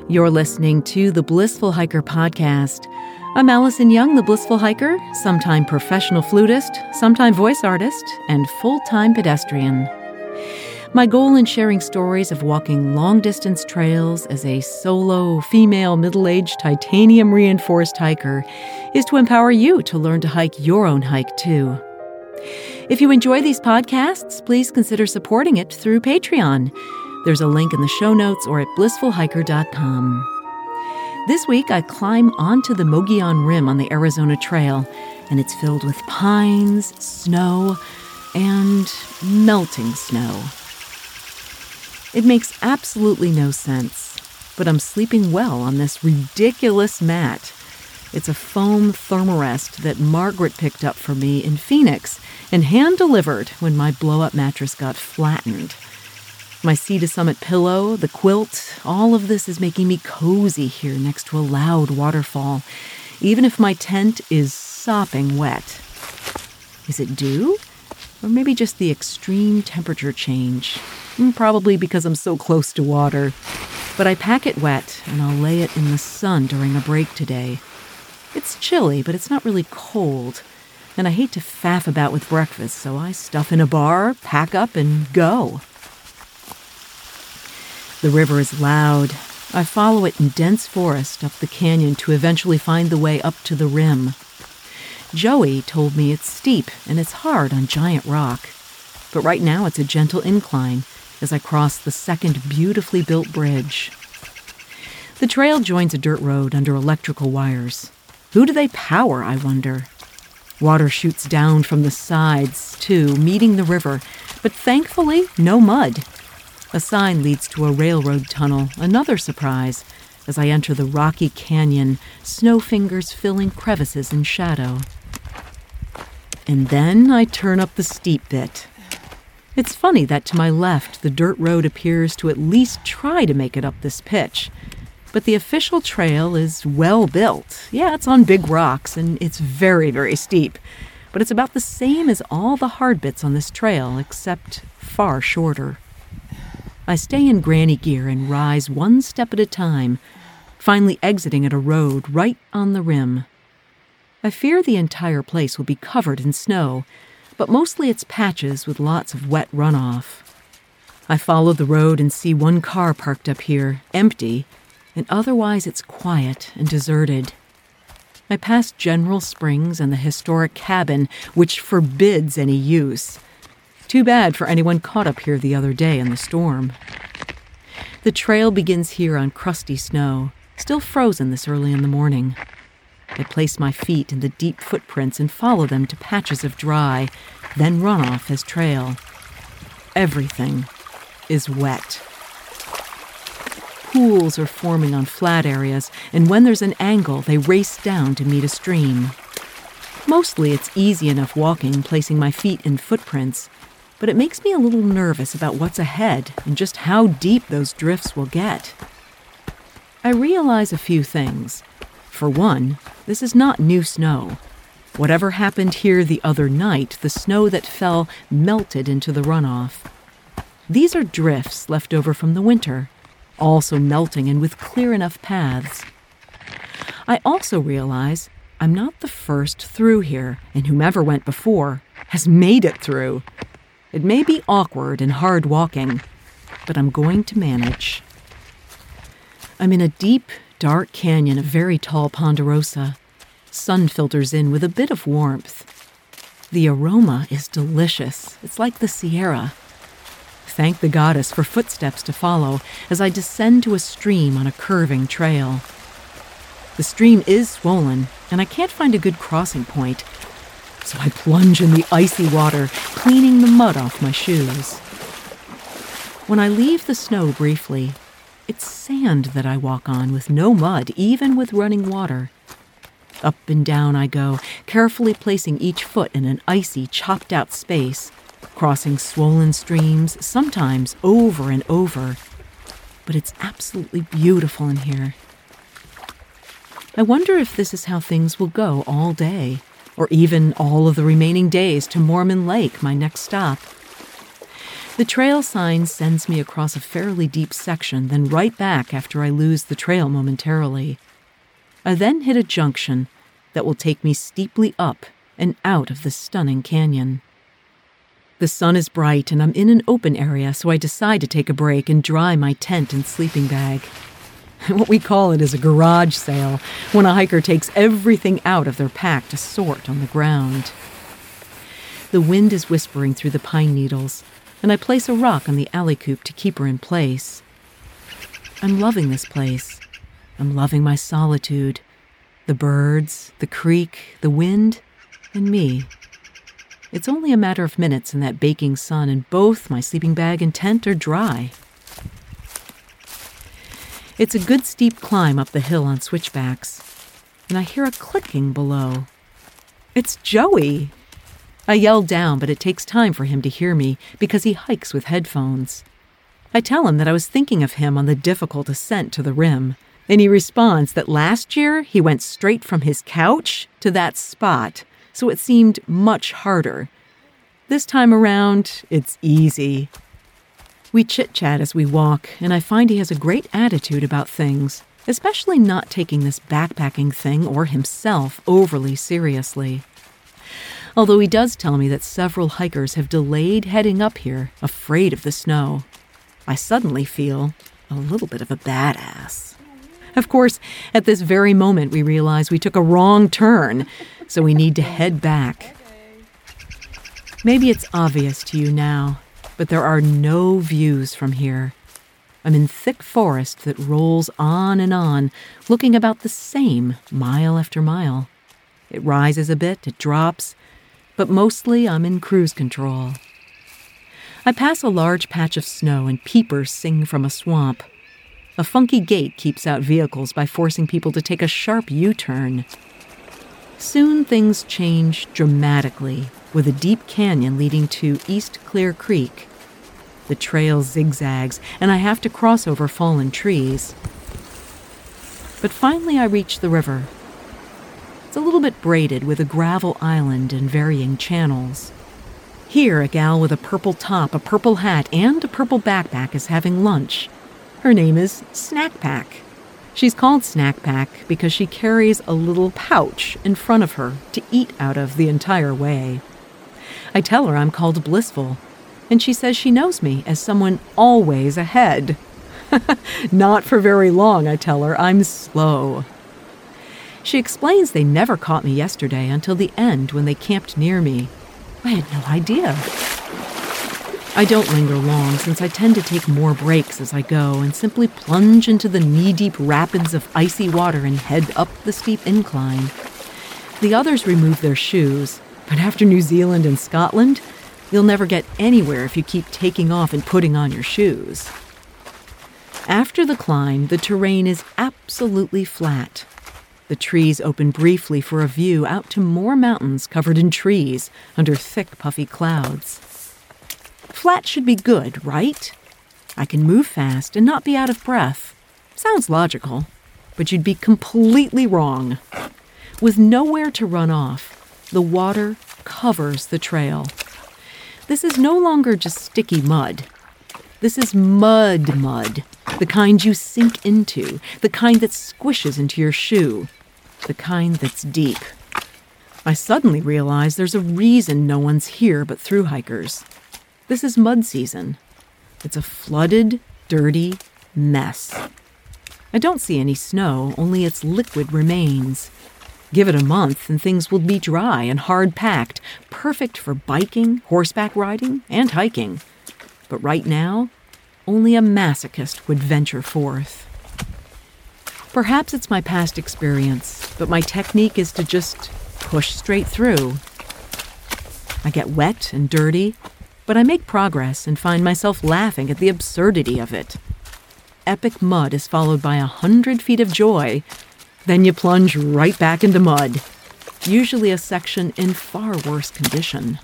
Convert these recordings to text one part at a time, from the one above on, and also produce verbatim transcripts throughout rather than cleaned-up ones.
You're listening to the Blissful Hiker podcast. I'm Allison Young, the Blissful Hiker, sometime professional flutist, sometime voice artist, and full-time pedestrian. My goal in sharing stories of walking long-distance trails as a solo, female, middle-aged, titanium-reinforced hiker is to empower you to learn to hike your own hike, too. If you enjoy these podcasts, please consider supporting it through Patreon. There's a link in the show notes or at blissful hiker dot com. This week, I climb onto the Mogollon Rim on the Arizona Trail, and it's filled with pines, snow, and melting snow. It makes absolutely no sense, but I'm sleeping well on this ridiculous mat. It's a foam thermarest that Margaret picked up for me in Phoenix and hand-delivered when my blow-up mattress got flattened. My Sea to Summit pillow, the quilt, all of this is making me cozy here next to a loud waterfall, even if my tent is sopping wet. Is it dew? Or maybe just the extreme temperature change? Probably because I'm so close to water. But I pack it wet, and I'll lay it in the sun during a break today. It's chilly, but it's not really cold. And I hate to faff about with breakfast, so I stuff in a bar, pack up, and go. The river is loud. I follow it in dense forest up the canyon to eventually find the way up to the rim. Joey told me it's steep and it's hard on giant rock. But right now it's a gentle incline as I cross the second beautifully built bridge. The trail joins a dirt road under electrical wires. Who do they power, I wonder? Water shoots down from the sides, too, meeting the river, but thankfully, no mud. A sign leads to a railroad tunnel, another surprise, as I enter the rocky canyon, snow fingers filling crevices in shadow. And then I turn up the steep bit. It's funny that to my left, the dirt road appears to at least try to make it up this pitch. But the official trail is well built. Yeah, it's on big rocks, and it's very, very steep. But it's about the same as all the hard bits on this trail, except far shorter. I stay in granny gear and rise one step at a time, finally exiting at a road right on the rim. I fear the entire place will be covered in snow, but mostly it's patches with lots of wet runoff. I follow the road and see one car parked up here, empty, and otherwise it's quiet and deserted. I pass General Springs and the historic cabin, which forbids any use. Too bad for anyone caught up here the other day in the storm. The trail begins here on crusty snow, still frozen this early in the morning. I place my feet in the deep footprints and follow them to patches of dry, then runoff as trail. Everything is wet. Pools are forming on flat areas, and when there's an angle, they race down to meet a stream. Mostly it's easy enough walking, placing my feet in footprints, but it makes me a little nervous about what's ahead and just how deep those drifts will get. I realize a few things. For one, this is not new snow. Whatever happened here the other night, the snow that fell melted into the runoff. These are drifts left over from the winter, also melting and with clear enough paths. I also realize I'm not the first through here, and whomever went before has made it through. It may be awkward and hard walking, but I'm going to manage. I'm in a deep, dark canyon of very tall ponderosa. Sun filters in with a bit of warmth. The aroma is delicious. It's like the Sierra. Thank the goddess for footsteps to follow as I descend to a stream on a curving trail. The stream is swollen, and I can't find a good crossing point, so I plunge in the icy water, cleaning the mud off my shoes. When I leave the snow briefly, it's sand that I walk on with no mud, even with running water. Up and down I go, carefully placing each foot in an icy, chopped-out space, crossing swollen streams, sometimes over and over. But it's absolutely beautiful in here. I wonder if this is how things will go all day, or even all of the remaining days to Mormon Lake, my next stop. The trail sign sends me across a fairly deep section, then right back after I lose the trail momentarily. I then hit a junction that will take me steeply up and out of the stunning canyon. The sun is bright and I'm in an open area, so I decide to take a break and dry my tent and sleeping bag. What we call it is a garage sale, when a hiker takes everything out of their pack to sort on the ground. The wind is whispering through the pine needles, and I place a rock on the alley coop to keep her in place. I'm loving this place. I'm loving my solitude. The birds, the creek, the wind, and me. It's only a matter of minutes in that baking sun, and both my sleeping bag and tent are dry. It's a good steep climb up the hill on switchbacks, and I hear a clicking below. It's Joey! I yell down, but it takes time for him to hear me because he hikes with headphones. I tell him that I was thinking of him on the difficult ascent to the rim, and he responds that last year he went straight from his couch to that spot, so it seemed much harder. This time around, it's easy. We chit-chat as we walk, and I find he has a great attitude about things, especially not taking this backpacking thing or himself overly seriously. Although he does tell me that several hikers have delayed heading up here, afraid of the snow. I suddenly feel a little bit of a badass. Of course, at this very moment we realize we took a wrong turn, so we need to head back. Maybe it's obvious to you now, but there are no views from here. I'm in thick forest that rolls on and on, looking about the same mile after mile. It rises a bit, it drops, but mostly I'm in cruise control. I pass a large patch of snow and peepers sing from a swamp. A funky gate keeps out vehicles by forcing people to take a sharp U-turn. Soon things change dramatically, with a deep canyon leading to East Clear Creek. The trail zigzags, and I have to cross over fallen trees. But finally I reach the river. It's a little bit braided with a gravel island and varying channels. Here, a gal with a purple top, a purple hat, and a purple backpack is having lunch. Her name is Snack Pack. She's called Snack Pack because she carries a little pouch in front of her to eat out of the entire way. I tell her I'm called Blissful, and she says she knows me as someone always ahead. Not for very long, I tell her. I'm slow. She explains they never caught me yesterday until the end when they camped near me. I had no idea. I don't linger long since I tend to take more breaks as I go and simply plunge into the knee-deep rapids of icy water and head up the steep incline. The others remove their shoes, but after New Zealand and Scotland, you'll never get anywhere if you keep taking off and putting on your shoes. After the climb, the terrain is absolutely flat. The trees open briefly for a view out to more mountains covered in trees under thick, puffy clouds. Flat should be good, right? I can move fast and not be out of breath. Sounds logical, but you'd be completely wrong. With nowhere to run off, the water covers the trail. This is no longer just sticky mud. This is mud mud, the kind you sink into, the kind that squishes into your shoe, the kind that's deep. I suddenly realize there's a reason no one's here but thru hikers. This is mud season. It's a flooded, dirty mess. I don't see any snow, only its liquid remains. Give it a month and things will be dry and hard-packed, perfect for biking, horseback riding, and hiking. But right now, only a masochist would venture forth. Perhaps it's my past experience, but my technique is to just push straight through. I get wet and dirty, but I make progress and find myself laughing at the absurdity of it. Epic mud is followed by a hundred feet of joy. Then you plunge right back into mud, usually a section in far worse condition.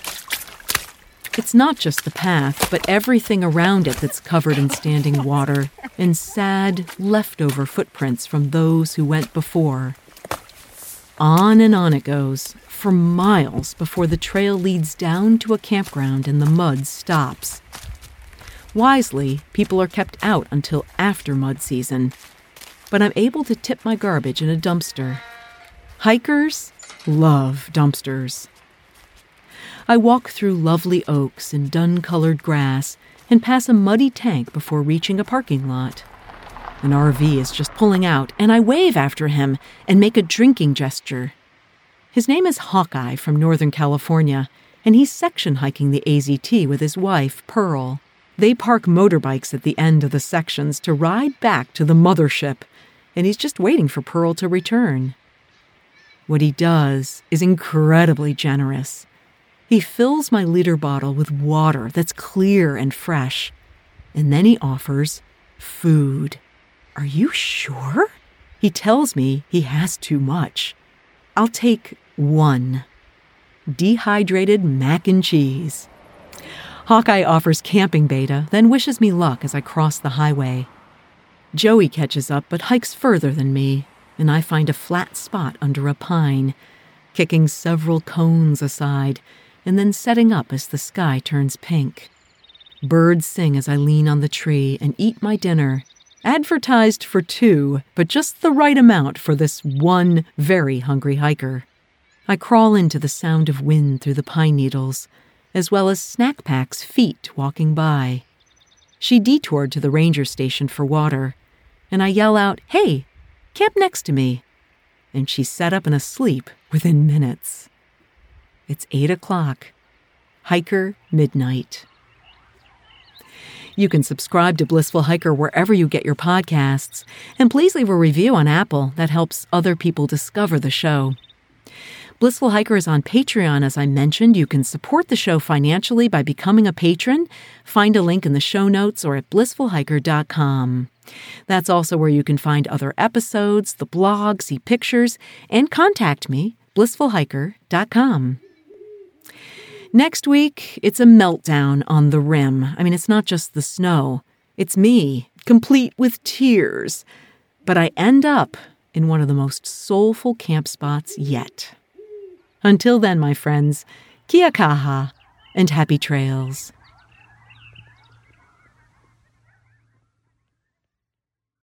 It's not just the path, but everything around it that's covered in standing water and sad, leftover footprints from those who went before. On and on it goes, for miles before the trail leads down to a campground and the mud stops. Wisely, people are kept out until after mud season, but I'm able to tip my garbage in a dumpster. Hikers love dumpsters. I walk through lovely oaks and dun-colored grass and pass a muddy tank before reaching a parking lot. An R V is just pulling out, and I wave after him and make a drinking gesture. His name is Hawkeye from Northern California, and he's section hiking the A Z T with his wife, Pearl. They park motorbikes at the end of the sections to ride back to the mothership, and he's just waiting for Pearl to return. What he does is incredibly generous. He fills my liter bottle with water that's clear and fresh, and then he offers food. Are you sure? He tells me he has too much. I'll take one. Dehydrated mac and cheese. Hawkeye offers camping beta, then wishes me luck as I cross the highway. Joey catches up but hikes further than me, and I find a flat spot under a pine, kicking several cones aside, and then setting up as the sky turns pink. Birds sing as I lean on the tree and eat my dinner, advertised for two, but just the right amount for this one very hungry hiker. I crawl into the sound of wind through the pine needles, as well as Snack Pack's feet walking by. She detoured to the ranger station for water, and I yell out, "Hey, camp next to me." And she sat up and asleep within minutes. It's eight o'clock. Hiker midnight. You can subscribe to Blissful Hiker wherever you get your podcasts, and please leave a review on Apple. That helps other people discover the show. Blissful Hiker is on Patreon, as I mentioned. You can support the show financially by becoming a patron. Find a link in the show notes or at blissful hiker dot com. That's also where you can find other episodes, the blog, see pictures, and contact me, blissful hiker dot com. Next week, it's a meltdown on the rim. I mean, it's not just the snow. It's me, complete with tears. But I end up in one of the most soulful camp spots yet. Until then, my friends, kia kaha and happy trails.